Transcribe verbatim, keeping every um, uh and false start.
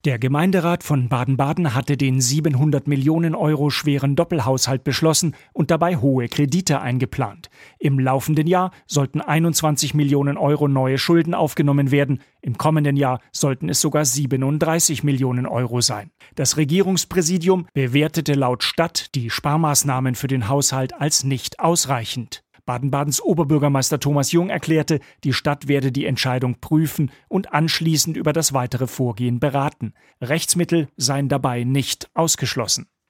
Der Gemeinderat von Baden-Baden hatte den siebenhundert Millionen Euro schweren Doppelhaushalt beschlossen und dabei hohe Kredite eingeplant. Im laufenden Jahr sollten einundzwanzig Millionen Euro neue Schulden aufgenommen werden. Im kommenden Jahr sollten es sogar siebenunddreißig Millionen Euro sein. Das Regierungspräsidium bewertete laut Stadt die Sparmaßnahmen für den Haushalt als nicht ausreichend. Baden-Badens Oberbürgermeister Thomas Jung erklärte, die Stadt werde die Entscheidung prüfen und anschließend über das weitere Vorgehen beraten. Rechtsmittel seien dabei nicht ausgeschlossen.